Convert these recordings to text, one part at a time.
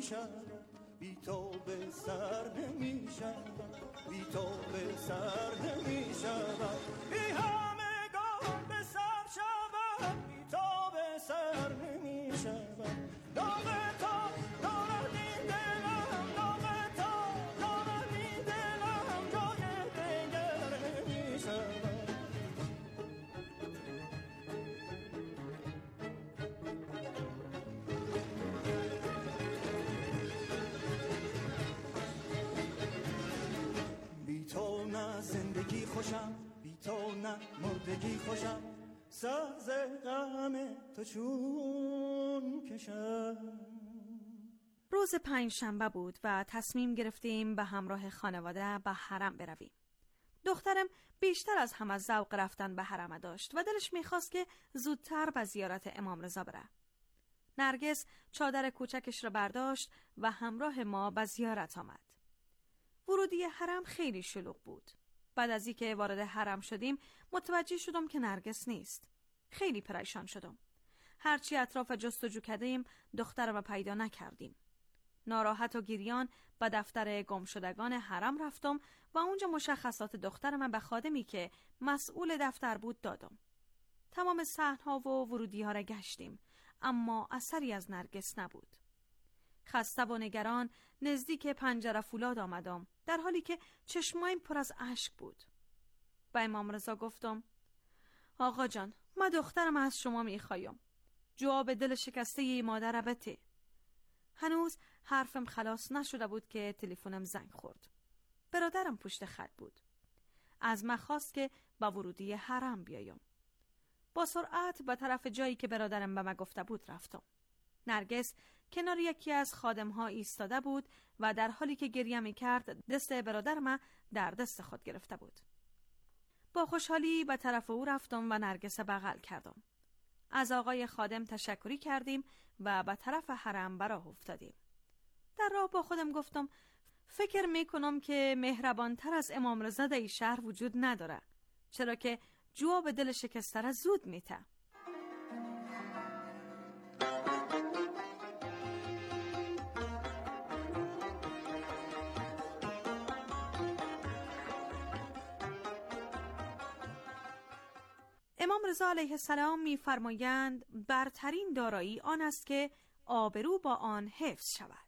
نمیشود، بی تو به سر نمیشود، بی تو به سر نمیشود، بی همگان به سر شود، بی تو به سر نمیشود. داغ تو دارد این دلم، داغ تو دارد این دلم، جای دیگر نمیشود. بی تو نه زندگی خوشم، بی تو نه مردگی خوشم، ساز غم تو چون کشم. روز پنجشنبه بود و تصمیم گرفتیم به همراه خانواده به حرم برویم. دخترم بیشتر از همه ذوق رفتن به حرم داشت و دلش میخواست که زودتر به زیارت امام رضا بره. نرگس چادر کوچکش را برداشت و همراه ما به زیارت آمد. ورودی حرم خیلی شلوغ بود. بعد از اینکه وارد حرم شدیم متوجه شدم که نرگس نیست. خیلی پریشان شدم. هرچی اطراف جستجو کردیم دخترم را پیدا نکردیم. ناراحت و گریان به دفتر گمشدگان حرم رفتم و اونجا مشخصات دخترم به خادمی که مسئول دفتر بود دادم. تمام صحن‌ها و ورودی‌ها را گشتیم اما اثری از نرگس نبود. خسته و نگران نزدیک پنجره فولاد آمدم در حالی که چشمایم پر از اشک بود. به امام رضا گفتم آقا جان، من دخترم از شما میخوایم. جواب دل شکسته ی مادر بده. هنوز حرفم خلاص نشده بود که تلفنم زنگ خورد. برادرم پشت خط بود. از من خواست که با ورودی حرم بیایم. با سرعت به طرف جایی که برادرم به من گفته بود رفتم. نرگس کنار یکی از خادم‌ها ایستاده بود و در حالی که گریه می‌کرد دست برادرم در دست خود گرفته بود. با خوشحالی به طرف او رفتم و نرگس بغل کردم. از آقای خادم تشکری کردیم و به طرف حرم راه افتادیم. در راه با خودم گفتم فکر میکنم که مهربانتر از امام رضا در این شهر وجود نداره، چرا که جواب دل شکسته را زود میته. امام رضا علیه السلام می‌فرمایند برترین دارایی آن است که آبرو با آن حفظ شود.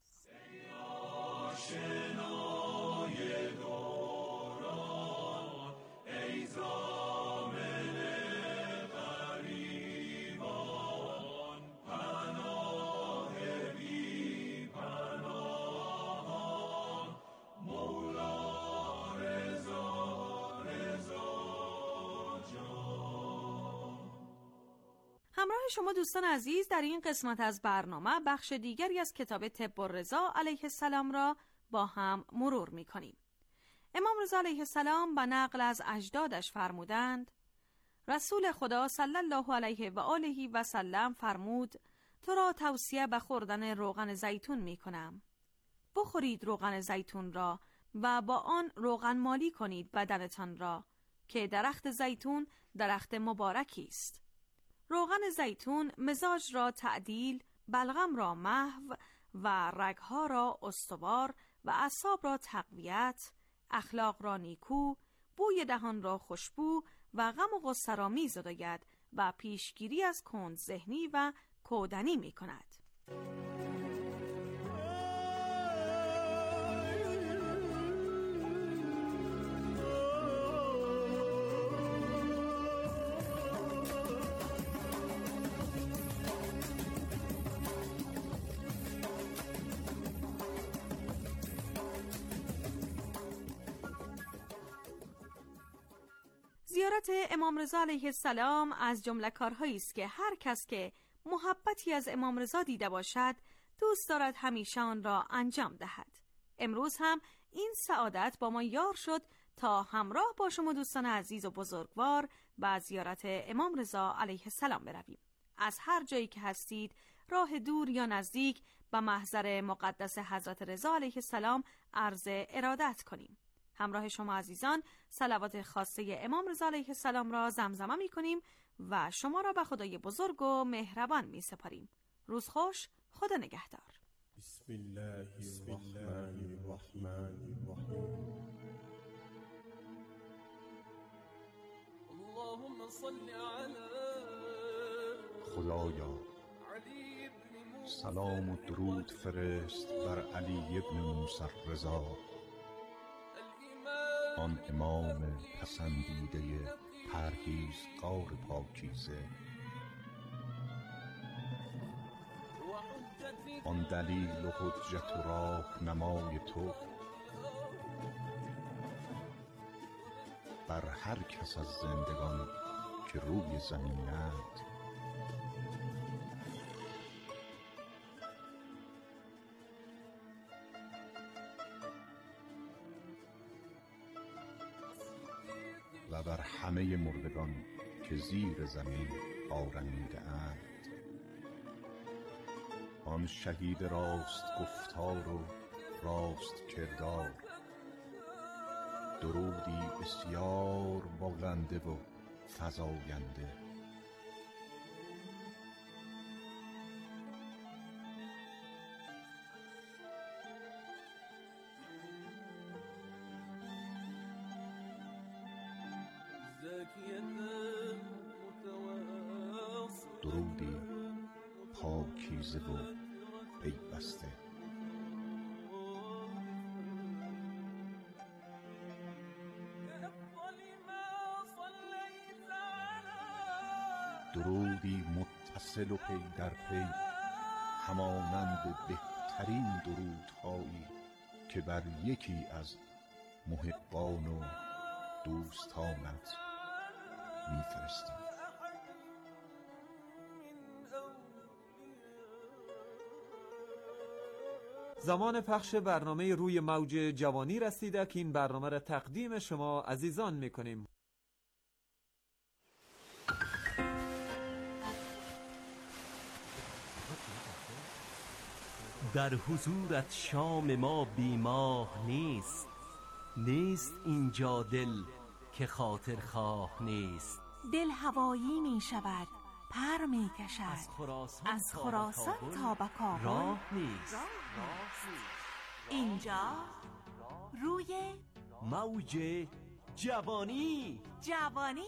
همراه شما دوستان عزیز در این قسمت از برنامه بخش دیگری از کتاب طب الرضا علیه السلام را با هم مرور می کنیم. امام رضا علیه السلام به نقل از اجدادش فرمودند رسول خدا صلی الله علیه و آله و سلم فرمود تو را توصیه به خوردن روغن زیتون می کنم. بخورید روغن زیتون را و با آن روغن مالی کنید بدنتان را که درخت زیتون درخت مبارکی است. روغن زیتون مزاج را تعدیل، بلغم را محو و رگها را استوار و اعصاب را تقویت، اخلاق را نیکو، بوی دهان را خوشبو و غم و غصه را می‌زداید و پیشگیری از کند ذهنی و کودنی می‌کند. زیارت امام رضا علیه السلام از جمله کارهایی است که هر کس که محبتی از امام رضا دیده باشد دوست دارد همیشه آن را انجام دهد. امروز هم این سعادت با ما یار شد تا همراه با شما دوستان عزیز و بزرگوار به زیارت امام رضا علیه السلام برویم. از هر جایی که هستید، راه دور یا نزدیک، به محضر مقدس حضرت رضا علیه السلام عرض ارادت کنیم. همراه شما عزیزان صلوات خاصه امام رضا علیه السلام را زمزمه می کنیم و شما را به خدای بزرگ و مهربان می سپاریم. روز خوش، خدا نگهدار. بسم الله الرحمن الرحیم. اللهم صل علی خدایا علی ابن موسی سلام و درود فرست بر علی ابن موسی رضا، آن امام پسندیده پرهیزگار پاکیزه، آن دلیل و حجت و راهنمای تو بر هر کس از زندگان که روی زمینند. و بر همه مردگان که زیر زمین آرمیده اند، آن شهید راست گفتار و راست کردار، درودی بسیار بلنده و فزاینده. درودی پاکیزه و پیوسته. درودی متصل و پی در پی، همانند بهترین درودهایی که بر یکی از محبان و دوستانت میفرستم. زمان پخش برنامه روی موج جوانی رسیده که این برنامه را تقدیم شما عزیزان میکنیم. در حضورت شام ما بیماه نیست، نیست اینجا دل که خاطر خواه نیست. دل هوایی می شود، پر می کشد از خراسان تا به کابل، راه نیست. اینجا روی موج جوانی. جوانی.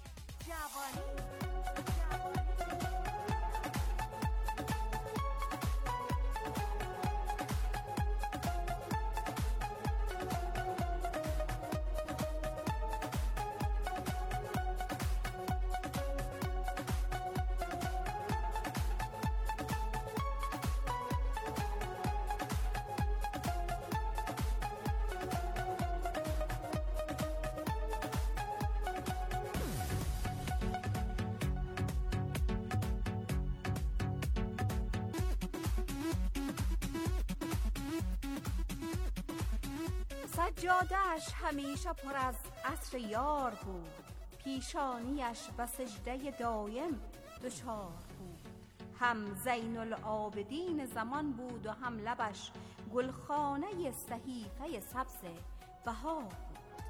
سجاده‌اش همیشه پر از عطر یار بود، پیشانیش به سجده دایم دچار بود. هم زین العابدین زمان بود و هم لبش گلخانه صحیفه سبز بهار بود.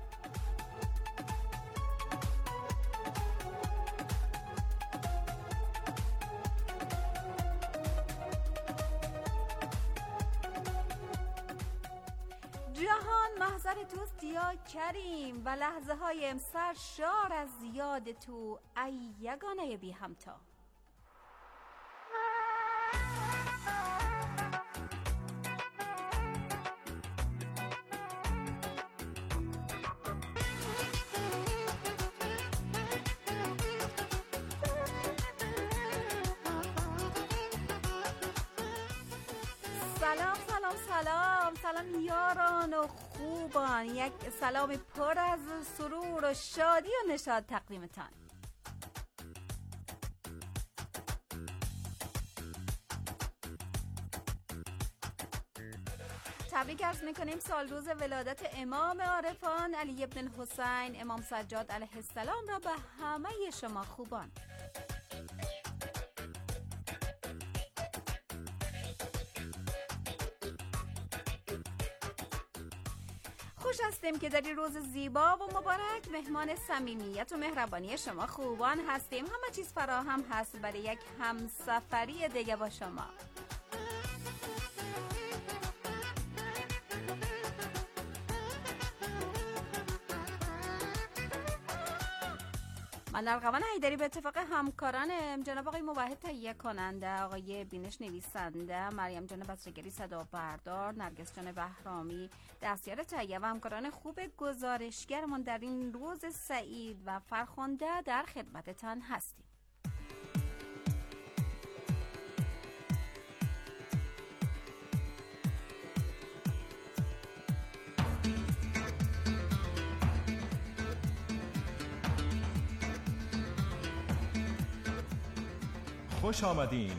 جهان محضر توست یا کریم و لحظه های سر شار از یاد تو ای یگانه بی همتا. سلام یاران و خوبان، یک سلام پر از سرور و شادی و نشاط تقدیمتان. تبریک عرض میکنیم سال روز ولادت امام عارفان علی ابن الحسین امام سجاد علیه السلام را به همه شما خوبان. خوش هستیم که در این روز زیبا و مبارک مهمان صمیمیت و مهربانی شما خوبان هستیم. همه چیز فراهم هست برای یک همسفری دیگه با شما. من ارغوان حیدری به اتفاق همکارانم جناب آقای موحد تهیه کننده، آقای بینش نویسنده، مریم جان بصره‌گری صدا بردار، نرگس جان بهرامی دستیار تهیه و همکاران خوب گزارشگرمون در این روز سعید و فرخنده در خدمتتان هستیم. خوش آمدین.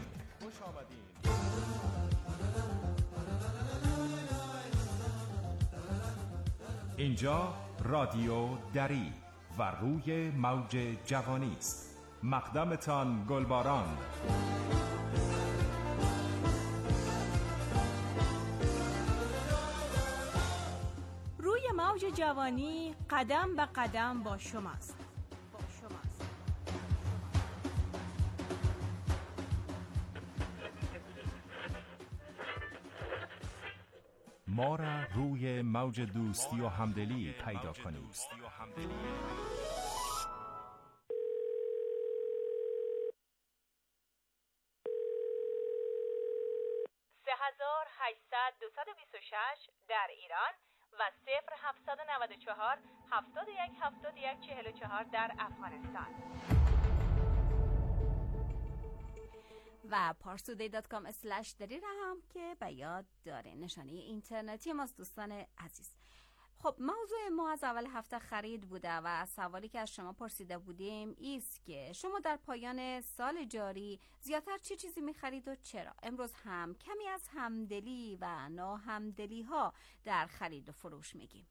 اینجا رادیو دری و روی موج جوانی است. مقدمتان گلباران. روی موج جوانی قدم به قدم با شماست. ما را روی موج دوستی و همدلی پیدا کنید. 3800-226 در ایران و 0794-7171-44 در افغانستان. و parstoday.com/دری را هم که به یاد داره، نشانه اینترنتی ماست دوستان عزیز. خب موضوع ما از اول هفته خرید بوده و سوالی که از شما پرسیده بودیم ایست که شما در پایان سال جاری زیادتر چه چیزی می‌خرید و چرا؟ امروز هم کمی از همدلی و ناهمدلی ها در خرید و فروش میگیم.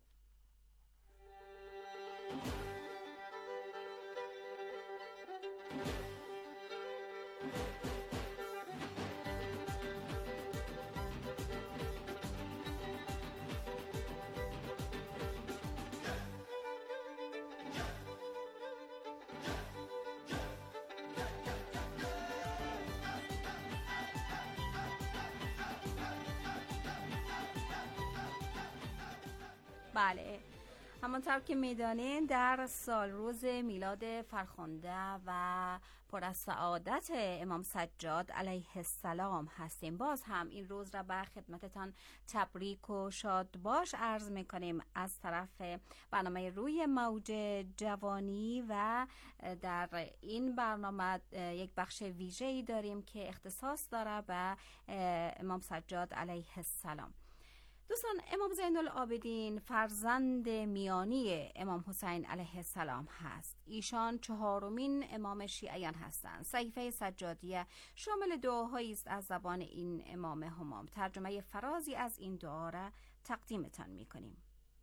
بله، همانطور که میدانین در سال روز میلاد فرخنده و پر از سعادت امام سجاد علیه السلام هستیم. باز هم این روز را به خدمتتان تبریک و شادباش عرض میکنیم از طرف برنامه روی موج جوانی و در این برنامه یک بخش ویژه‌ای داریم که اختصاص داره به امام سجاد علیه السلام. دوستان، امام زین العابدین فرزند میانی امام حسین علیه السلام هست. ایشان چهارمین امام شیعیان هستند. صحیفه سجادیه شامل دعاهایی است از زبان این امام همام. ترجمه فرازی از این دعا را تقدیمتان میکنیم.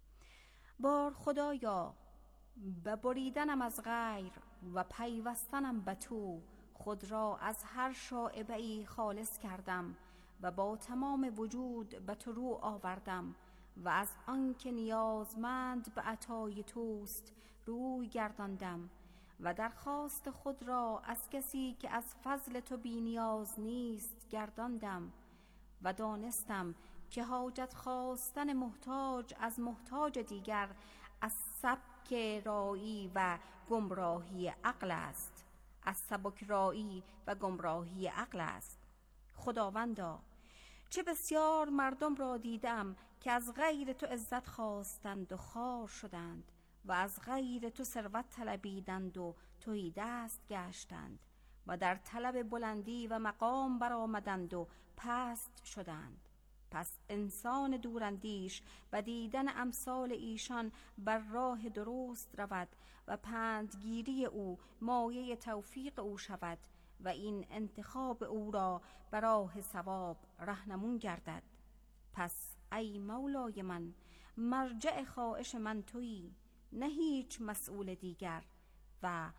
بار خدایا، به بریدنم از غیر و پیوستنم به تو خود را از هر شائبه‌ای خالص کردم و با تمام وجود به تو رو آوردم و از آن که نیازمند به عطای توست روی گرداندم و درخواست خود را از کسی که از فضل تو بی نیاز نیست گرداندم و دانستم که حاجت خواستن محتاج از محتاج دیگر از سبک رایی و گمراهی عقل است، از سبک رایی و گمراهی عقل است. خداوندا، چه بسیار مردم را دیدم که از غیر تو عزت خواستند و خوار شدند و از غیر تو ثروت طلبیدند و تهی دست گشتند و در طلب بلندی و مقام برآمدند و پست شدند. پس انسان دوراندیش و دیدن امثال ایشان بر راه درست رود و پندگیری او مایه توفیق او شود و این انتخاب او را بر راه ثواب راهنمون گردد. پس ای مولای من، مرجع خواهش من تویی، نه هیچ مسئول دیگر، و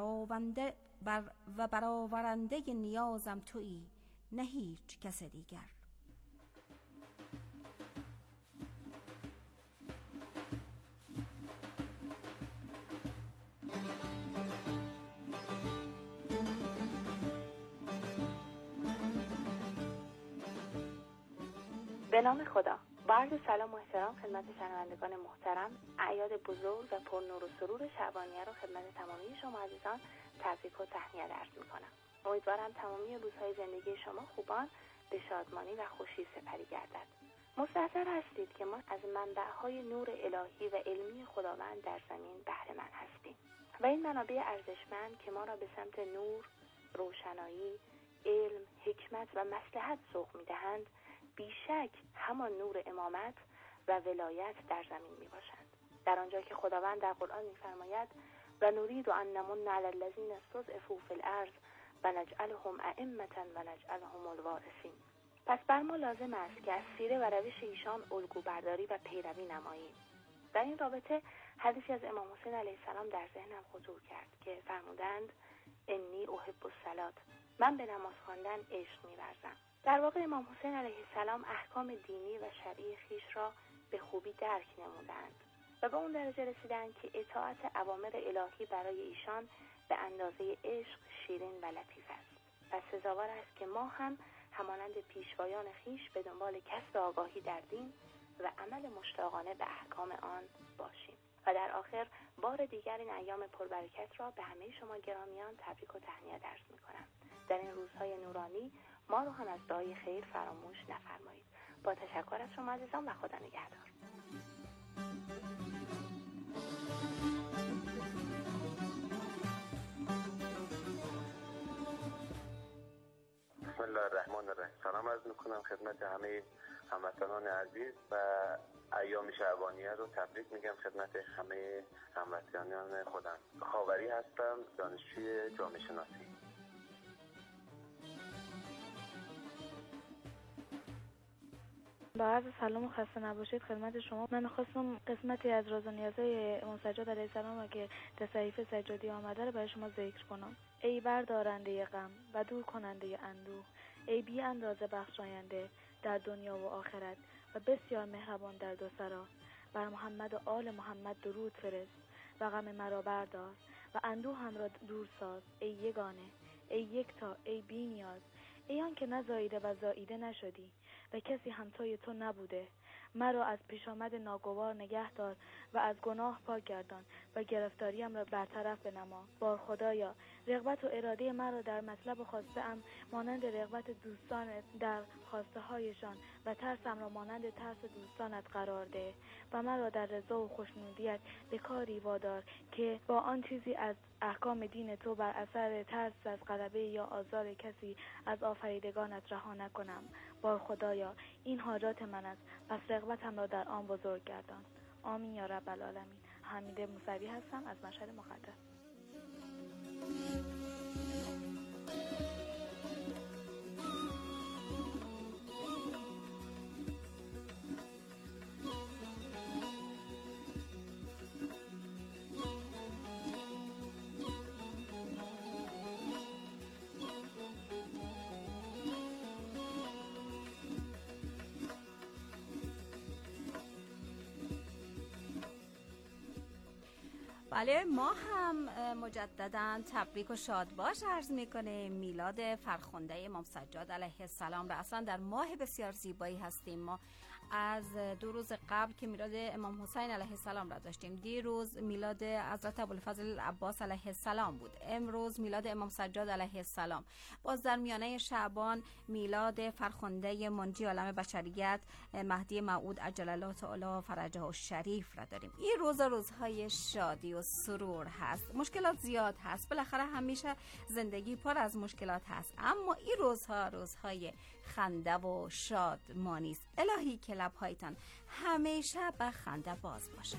برآورنده نیازم تویی، نه هیچ کس دیگر. به نام خدا. با عرض سلام و احترام خدمت شنوندگان محترم، اعیاد بزرگ و پر نور و سرور شعبانیه رو خدمت تمامی شما عزیزان تبریک و تهنیت عرض می‌کنم. امیدوارم تمامی روزهای زندگی شما خوبان به شادمانی و خوشی سپری گردد. مستحضر هستید که ما از منبع‌های نور الهی و علمی خداوند در زمین بهره مند هستیم و این منابع ارزشمند که ما را به سمت نور، روشنایی، علم، حکمت و مصلحت سوق می‌دهند، بیشک همان نور امامت و ولایت در زمین میباشند. در آنجا که خداوند در قرآن میفرماید و نرید ان نمن علی الذین استضعفوا فی الارض و نجعلهم ائمة و نجعلهم الوارثین. پس بر ما لازم است که از سیره و روش ایشان الگو برداری و پیروی نماییم. در این رابطه حدیثی از امام حسین علیه السلام در ذهنم خطور کرد که فرمودند انی احب الصلاة، من به نماز خواندن عشق می‌ورزم. در واقع امام حسین علیه السلام احکام دینی و شرعی خویش را به خوبی درک نمودند و به اون درجه رسیدند که اطاعت اوامر الهی برای ایشان به اندازه عشق شیرین و لطیف است. پس سزاوار است که ما هم همانند پیشوایان خویش به دنبال کسب آگاهی در دین و عمل مشتاقانه به احکام آن باشیم. و در آخر بار دیگر این ایام پربرکت را به همه شما گرامیان تبریک و تهنیت عرض می‌کنم. در این روزهای نورانی ما رو هم از دعای خیر فراموش نفرمایید. با تشکر از شما عزیزان و خدا نگهدار. بسم الله الرحمن الرحیم. سلام عرض میکنم خدمت همه هموطنان عزیز و ایام شعبانیه رو تبریک میگم خدمت همه هموطنان خودم. خاوری هستم، دانشجوی جامعه شناسی. با عرض سلام و خسته نباشید خدمت شما. من می‌خواستم قسمتی از راز و نیازهای امام سجاد علیه السلام را که در صحیفه سجادی آمده رو برای شما ذکر کنم. ای بردارنده غم و دور کننده اندوه، ای بی اندازه بخشاینده در دنیا و آخرت و بسیار مهربان در دو سرا، بر محمد و آل محمد درود فرست و غم مرا بردار و اندوه هم را دور ساز. ای یگانه، ای یکتا، ای بی نیاز، ای آن که نزاییده و زاییده نشدی و کسی همتای تو نبوده، مرا از پیش آمد ناگوار نگه دار و از گناه پاک گردان و گرفتاریم را برطرف بنما. بار خدایا رغبت و اراده مرا در مطلب و خواسته ام مانند رغبت دوستانت در خواسته هایشان و ترسم را مانند ترس دوستانت قرار ده و مرا در رضا و خوشنودیت به کاری وادار که با آن چیزی از احکام دین تو بر اثر ترس از غلبه یا آزار کسی از آفریدگانت رها نکنم. بار خدایا این حاجات من است، پس رغبتم را در آن بزرگ گردان. آمین یا رب العالمین. حمیده موسوی هستم از مشهد مقدس. بله، ما هم مجددا تبریک و شادباش عرض میکنیم. میلاد فرخنده امام سجاد علیه السلام را اصلا در ماه بسیار زیبایی هستیم. ما از 2 روز قبل که میلاد امام حسین علیه السلام را داشتیم، دیروز میلاد حضرت ابوالفضل عباس علیه السلام بود، امروز میلاد امام سجاد علیه السلام. باز در میانه شعبان میلاد فرخنده منجی عالم بشریت مهدی موعود عجل الله تعالی فرجه الشریف را داریم. این روزهای شادی و سرور هست. مشکلات زیاد هست، بالاخره همیشه زندگی پر از مشکلات هست، اما این روزهای خنده و شادمانی است. الهی که لب‌هایتان همیشه به خنده باز باشد.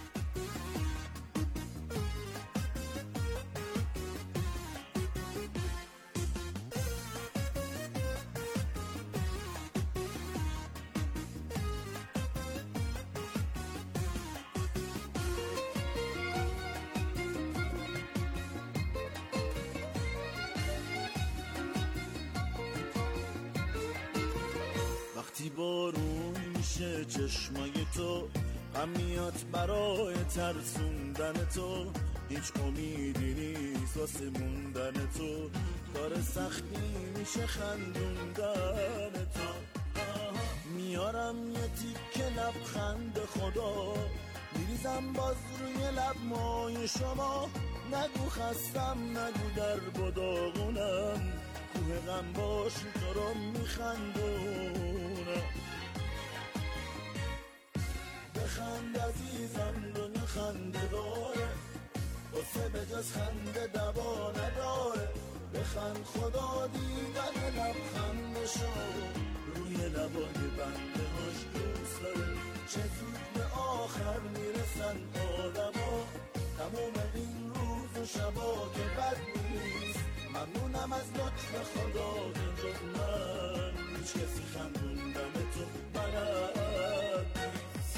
وقتی بارون میشه چشمای تو، همیت برای ترسوندن تو، هیچ امیدی نیست واسه موندن تو، کار سختی میشه خندوندن تو. میارم یه تیکه لبخند خدا، میریزم باز روی لب مای شما. نگو خستم، نگو در بداغونم، کوه غم باشی تو رو میخندونم. بخند عزیزم، دنیا خنده داره، واسه به جز خنده دوا نداره. بخند خدا دیدن لبخندشو روی لبای بنده هاش دوست داره. چه زود به آخر میرسن آدما، تموم این روز و شبا که بد نیست. ممنونم از لطف خدا که جز من هیچ کسی خندوندن تو بلد نیست.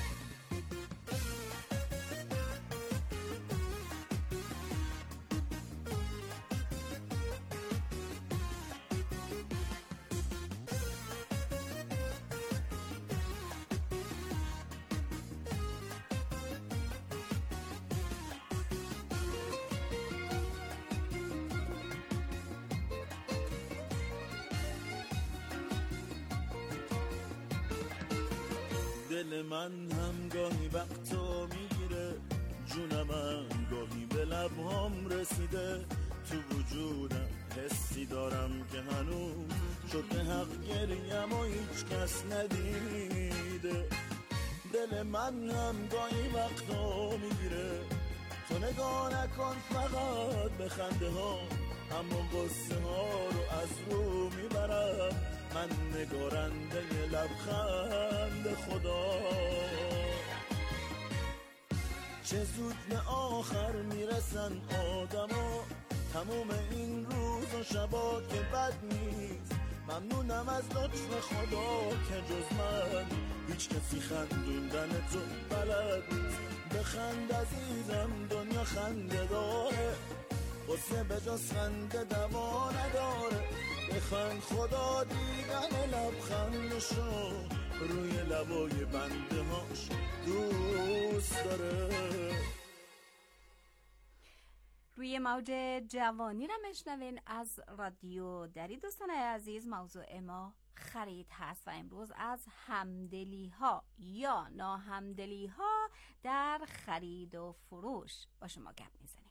دل من هم گاهی وقتا میگیره، جونم هم گاهی به لبهام رسیده. تو وجودم حسی دارم که هنوز شده حق گریم و هیچ کس ندیده. دل من هم گاهی وقتا میگیره، تو نگاه نکن فقط به خنده ها، اما قصه ها رو از رو میبرم. من نگارنده لبخند خدا. چه زود به آخر میرسن آدما، تموم این روز و شبا که بد نیست. ممنونم از لطف خدا که جز من هیچ کسی خندوندن تو بلد نیست. بخند عزیزم، دنیا خنده داره، واسه به جز خنده دوا نداره. بخند خدا دیدن لبخندشو روی لبای بنده هاش دوست داره. روی موج جوانی را میشنوین از رادیو دری. دوستان عزیز، موضوع ما خرید هست و امروز از همدلی ها یا ناهمدلی ها در خرید و فروش با شما گپ میزنیم.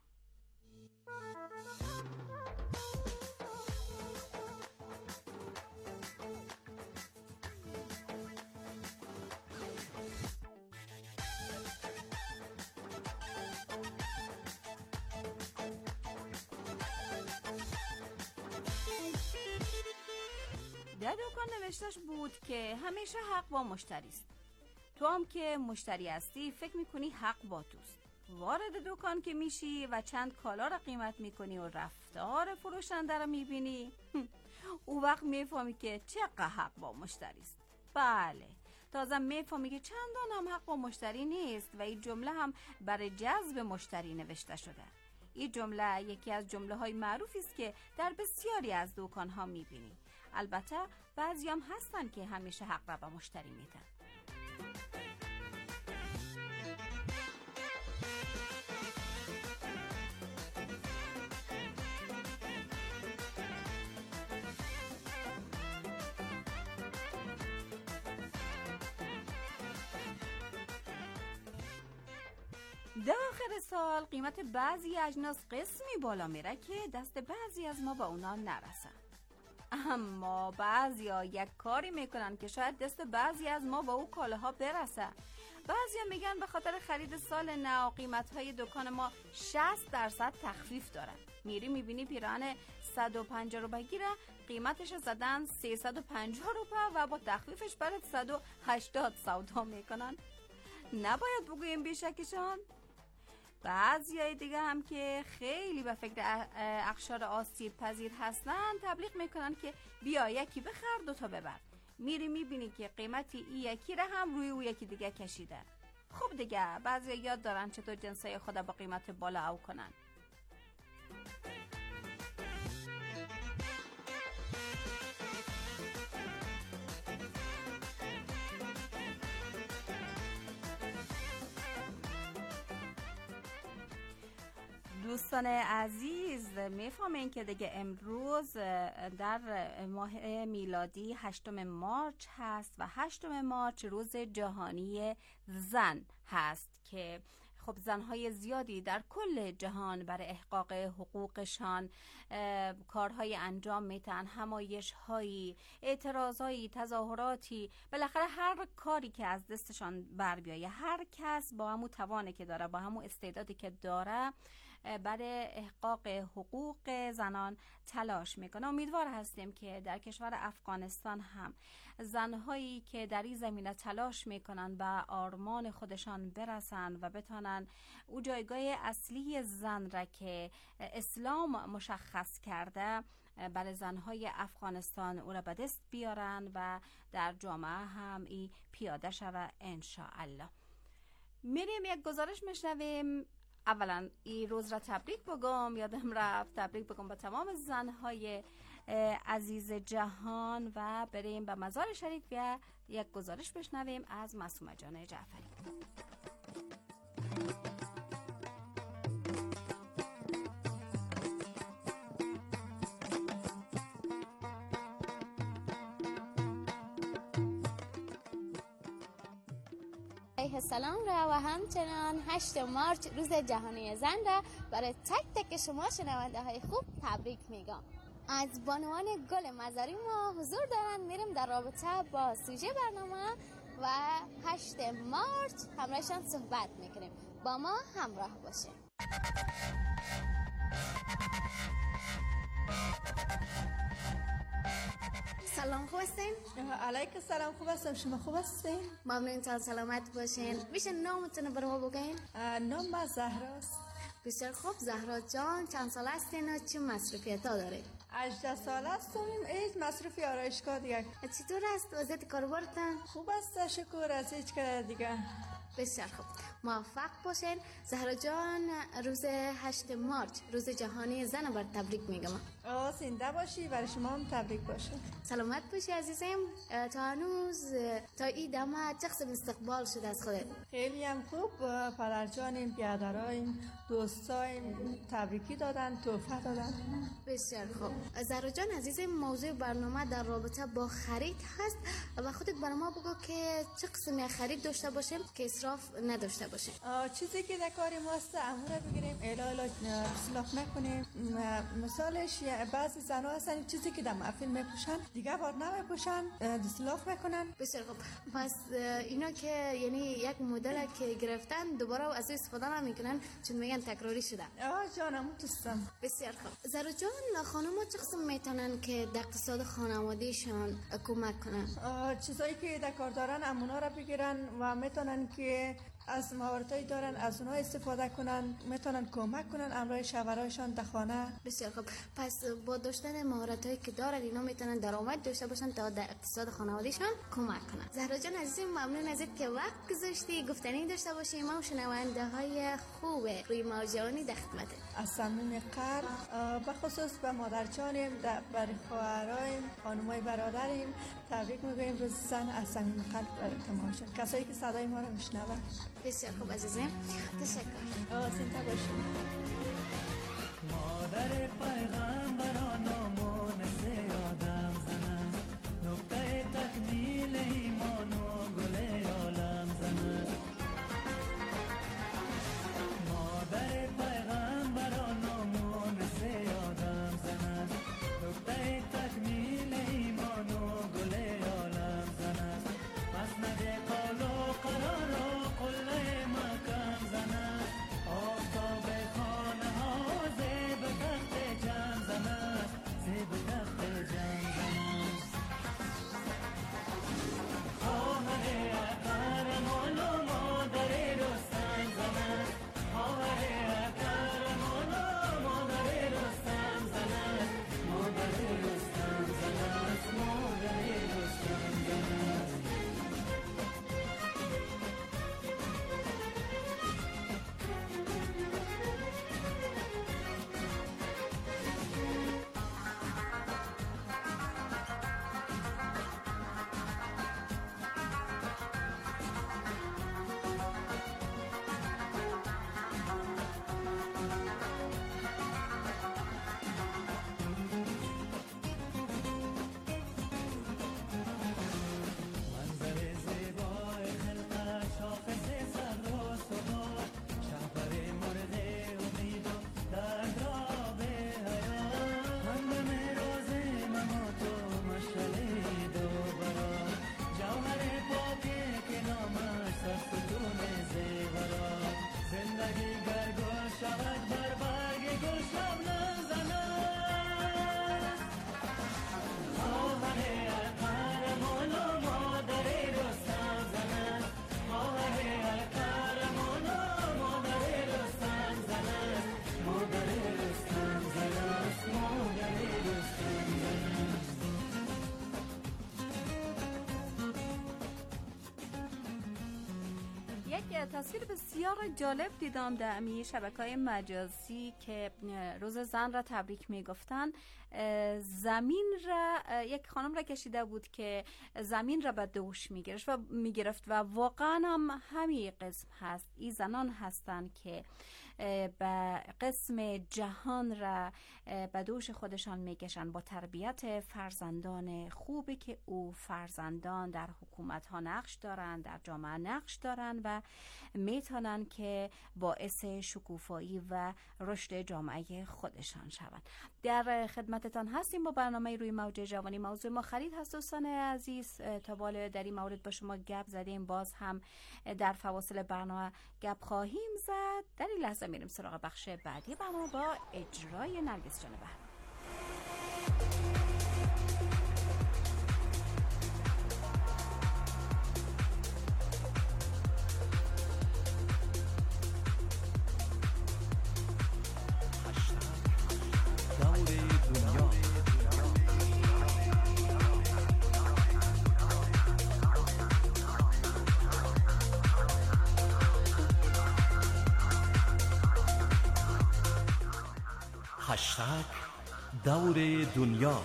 در دکان نوشتش بود که همیشه حق با مشتری است. تو هم که مشتری هستی فکر میکنی حق با توست. وارد دکان که میشی و چند کالا را قیمت میکنی و رفتار فروشنده را میبینی، اون وقت میفهمی که چقدر حق با مشتری است. بله، تازه میفهمی که چندان هم حق با مشتری نیست و این جمله هم برای جذب مشتری نوشته شده. این جمله یکی از جمله های معروفی است که در بسیاری از دکان ها میبینی. البته بعضی هم هستن که همیشه حق را به مشتری میدن. داخل سال قیمت بعضی اجناس قسمی بالا میره که دست بعضی از ما با اونا نرسن. اما بعضیا یک کاری میکنن که شاید دست بعضی از ما با او کالاها برسه. بعضیا میگن به خاطر خرید سال نو قیمتهای دکان ما 60% تخفیف داره. میری میبینی پیراهن 150 روپه گیره، قیمتش زدن 350 روپه و با تخفیفش برات 180 سودا میکنن. نباید بگوییم بیشکشان. بعضیای دیگه هم که خیلی به فکر اقشار آسیب پذیر هستن تبلیغ میکنن که بیا یکی بخر دوتا ببر. میری میبینی که قیمتی ای یکی را هم روی او یکی دیگه کشیده. خب دیگه بعضی یاد دارن چطور جنسای خود با قیمت بالا او کنن. دوستان عزیز میفهمین که دیگه امروز در ماه میلادی 8 مارچ هست و 8 مارچ روز جهانی زن هست که خب زنهای زیادی در کل جهان برای احقاق حقوقشان کارهای انجام میتن، همایش‌هایی، اعتراضهایی، تظاهراتی، بالاخره هر کاری که از دستشان بر بیایه. هر کس با همون توانی که داره، با همون استعدادی که داره برای احقاق حقوق زنان تلاش میکنه. امیدوار هستیم که در کشور افغانستان هم زنهایی که در این زمینه تلاش میکنن به آرمان خودشان برسن و بتونن او جایگاه اصلی زن را که اسلام مشخص کرده برای زنهای افغانستان او را به دست بیارن و در جامعه هم ای پیاده شود انشاءالله. میریم یک گزارش میشنویم. اولا این روز را تبریک بگم، یادم رفت تبریک بگم به تمام زنهای عزیز جهان و بریم به مزار شریف و یک گزارش بشنویم از معصومه جان جعفری. سلام را و همچنان 8 مارچ روز جهانی زن را برای تک تک شما شنونده های خوب تبریک میگم. از بانوان گل مزاری ما حضور دارن، میریم در رابطه با سوژه برنامه و 8 مارچ همراهشان صحبت میکنیم. با ما همراه باشیم. سلام، خوب هستین؟ علیکم سلام، خوب هستم. شما خوب هستین؟ ممنون، تا سلامت باشین. میشه نامتون برای ما بگین؟ نام من زهراست. بسیار خوب. زهرا جان چند سال هستین و چه مصروفیت ها دارین؟ 18 سال هستم. هیچ مصروفی آرایشگاه دیگه. چطور است وضعیت کاربارتان؟ خوب است شکر، از هیچ کار دیگه. بسیار خوب، موفق باشین. زهرا جان روز 8 مارچ روز جهانی زن بر تبریک میگم. زنده باشی، برای شما هم تبریک باشه. سلامت باشی عزیزم. تا هنوز تا این دمه چه قسم استقبال شده از خودت؟ خیلی هم خوب. پدرجانیم، بیادرایم، دوستایم تبریکی دادن، تحفه دادن. بسیار خوب. زهرا جان عزیزم، موضوع برنامه در رابطه با خرید هست و خودت برای ما بگو که چه قسم خرید داشته باشیم که اسراف نداشته باشیم. چیزی که در کار ماست امور بگیریم، اعلال اسراف نکنیم. مثالش بعضی زنها هستن چیزی که در محفل میپوشن دیگه بار نمیپوشن، اسراف میکنن. بسیار خوب. پس اینا که یعنی یک مدل که گرفتن دوباره از استفاده نمیکنن چون میگن تکراری شده. جانم دوستم. بسیار خوب. زهرا جان خانم‌ها چه قسم میتونن که در اقتصاد خانوادهشان کمک کنن؟ چیزایی که در کار دارن امونا را بگیرن و میتونن که از مهارتایی دارن از اونها استفاده کنن، میتونن کمک کنن امرای شوهرایشان در خانه. بسیار خوب. پس با داشتن مهارتایی که دارن اینا میتونن درآمد داشته باشن تا در اقتصاد خانوادهشان کمک کنن. زهرا جان عزیزم ممنون ازت که وقت گذاشتی گفتنی داشته باشیم. ما شنونده های خوب روی موج جهانی در خدمت. از صمیم قلب به خصوص به مادرجانیم، برای خواهرایم، خانمای برادریم تبریک میگویم روز زن. از صمیم قلب برای تماشا کسایی که صدای ما رو میشنون. بسیار خوب عزیزم، تشکر. زنده باشید. مادر پیغمبران و مونس آدم زنم، نقطه تکمیل ایمان و گل عالم زنم. مادر پیغمبران و مونس آدم زنم، نقطه تکمیل ایمان و گل عالم زنم. مسند قول و قرار و قله مکان زنم، آفتاب خانه ها زیب تخت جمع زنم. اگر گل شود بر برگ گل شبنم زند خواهر قهرمان و مادر رستم زند خواهر قهرمان و مادر رستم زند مادر رستم زند مادر رستم زند. یک تصویر بسیار جالب دیدم در شبکه‌های مجازی که روز زن را تبریک میگفتن. زمین را یک خانم را کشیده بود که زمین را به دوش میگرفت و واقعا هم همین قسم هست. این زنان هستند که به قسم جهان را به دوش خودشان میکشن با تربیت فرزندان خوبی که او فرزندان در حکومت ها نقش دارن، در جامعه نقش دارن و میتونن که باعث شکوفایی و رشد جامعه خودشان شوند. در خدمتتان هستیم با برنامه روی موج جوانی. موضوع ما خرید هست. دوستان عزیز، تا بالا در این مورد با شما گپ زدیم، باز هم در فواصل برنامه گپ خواهیم زد. در این لحظه میریم سراغ بخش بعدی برنامه با اجرای نرگس جان بهرام. هشتگ دور دنیا.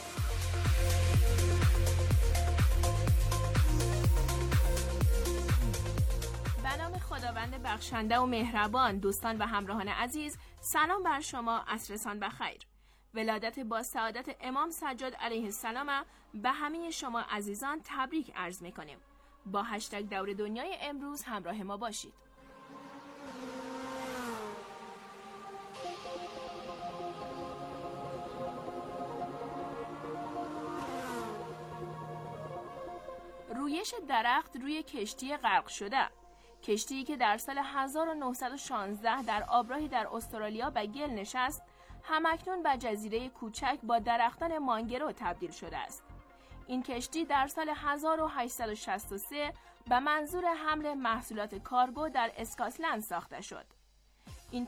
به نام خداوند بخشنده و مهربان. دوستان و همراهان عزیز، سلام بر شما، عصرتان بخیر. ولادت با سعادت امام سجاد علیه السلام به همه شما عزیزان تبریک عرض می‌کنیم. با هشتگ دور دنیای امروز همراه ما باشید. رویش درخت روی کشتی غرق شده. کشتی‌ای که در سال 1916 در آبراهی در استرالیا به گل نشست، همکنون به جزیره کوچک با درختان مانگرو تبدیل شده است. این کشتی در سال 1863 به منظور حمل محصولات کارگو در اسکاتلند ساخته شد. این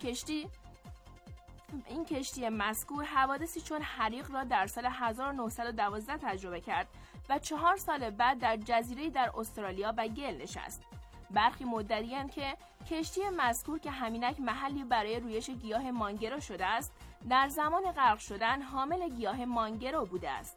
کشتی مذکور حوادثی چون حریق را در سال 1912 تجربه کرد و 4 سال بعد در جزیره در استرالیا به گل نشست. برخی مدعی‌اند که کشتی مذکور که همینک محلی برای رویش گیاه مانگرو شده است، در زمان غرق شدن حامل گیاه مانگرو بوده است.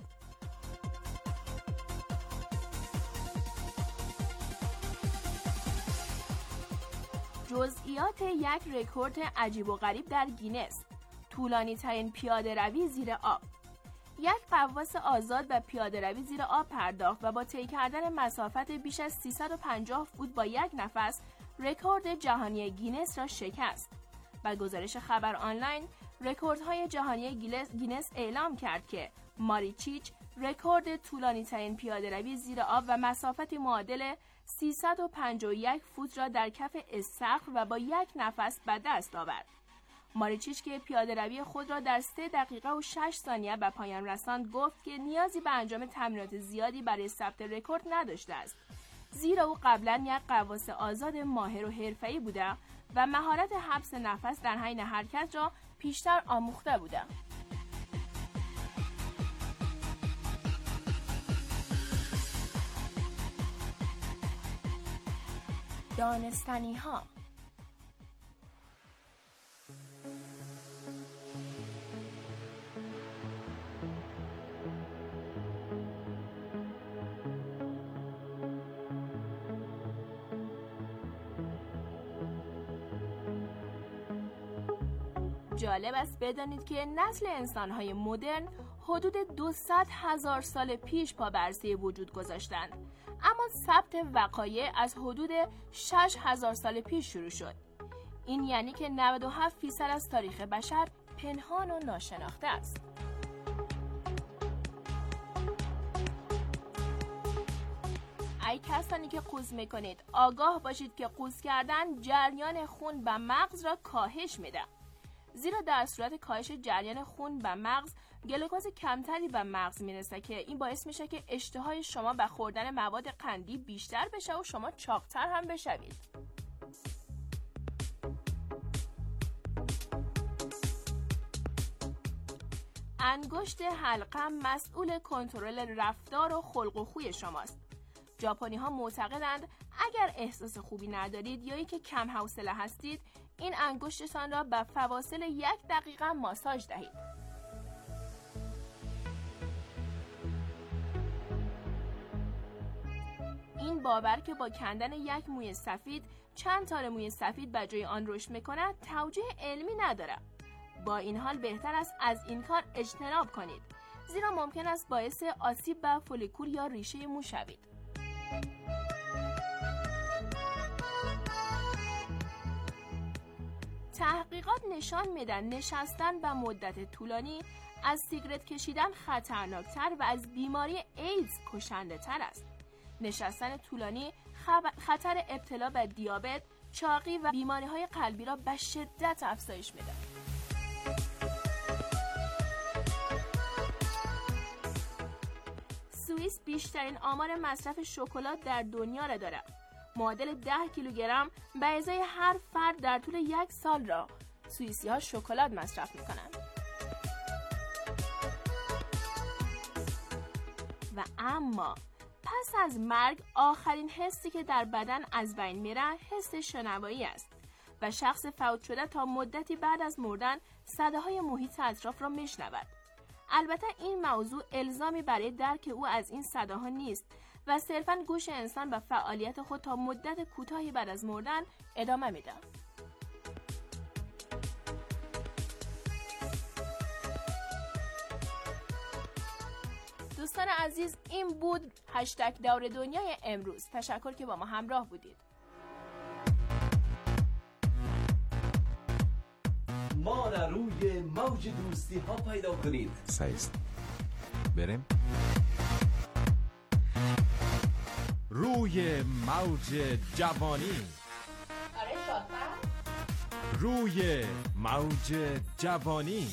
جزئیات یک رکورد عجیب و غریب در گینس. طولانی ترین پیاده روی زیر آب. یک غواص آزاد به پیاده روی زیر آب پرداخت و با طی کردن مسافت بیش از 350 فوت با یک نفس رکورد جهانی گینس را شکست. با گزارش خبر آنلاین، رکوردهای جهانی گینس اعلام کرد که ماریچیچ رکورد طولانی ترین پیاده روی زیر آب و مسافتی معادل 351 فوت را در کف استخر و با یک نفس به دست آورد. ماریچیچ که پیاده روی خود را در 3 دقیقه و 6 ثانیه به پایان رساند، گفت که نیازی به انجام تمرینات زیادی برای ثبت رکورد نداشته است، زیرا او قبلا یک غواص آزاد ماهر و حرفه‌ای بوده و مهارت حبس نفس در حین حرکت را پیشتر آموخته بوده. دانستنی ها. جالب است بدانید که نسل انسان‌های مدرن حدود 200,000 سال پیش پا بر عرصه وجود گذاشتند، اما ثبت وقایع از حدود 6,000 سال پیش شروع شد. این یعنی که 97% از تاریخ بشر پنهان و ناشناخته است. ای کسانی که قوز میکنید آگاه باشید که قوز کردن جریان خون و مغز را کاهش میده، زیرا در صورت کاهش جریان خون و مغز گلوکوز کمتری به مغز میرسه که این باعث میشه که اشتهای شما به خوردن مواد قندی بیشتر بشه و شما چاق‌تر هم بشوید. انگشت حلقم مسئول کنترل رفتار و خلق و خوی شماست. ژاپنی ها معتقدند اگر احساس خوبی ندارید یا اینکه کم حوصله هستید، این انگشتتان را به فواصل 1 دقیقه ماساژ دهید. این باور که با کندن یک موی سفید چند تار موی سفید به جای آن رشد میکند توجیه علمی ندارد. با این حال بهتر است از این کار اجتناب کنید، زیرا ممکن است باعث آسیب به فولیکول یا ریشه مو شوید. تحقیقات نشان میدن نشستن به مدت طولانی از سیگرت کشیدن خطرناکتر و از بیماری ایدز کشنده تر است. نشستن طولانی خطر ابتلا به دیابت، چاقی و بیماری‌های قلبی را به شدت افزایش میده. سوئیس بیشترین آمار مصرف شکلات در دنیا را دارد. معادل 10 کیلوگرم به ازای هر فرد در طول 1 سال را سوئیسی‌ها شکلات مصرف می‌کنند. و اما پس از مرگ آخرین حسی که در بدن از بین میره حس شنوایی است و شخص فوت شده تا مدتی بعد از مردن صداهای محیط اطراف را میشنود. البته این موضوع الزامی برای درک او از این صداها نیست و صرفاً گوش انسان به فعالیت خود تا مدت کوتاهی بعد از مردن ادامه میده. دوستان عزیز، این بود هشتگ دور دنیای امروز. تشکر که با ما همراه بودید. ما را روی موج دوستی ها پیدا کنید. سایست بریم روی موج جوانی. آره شاطر. روی موج جوانی.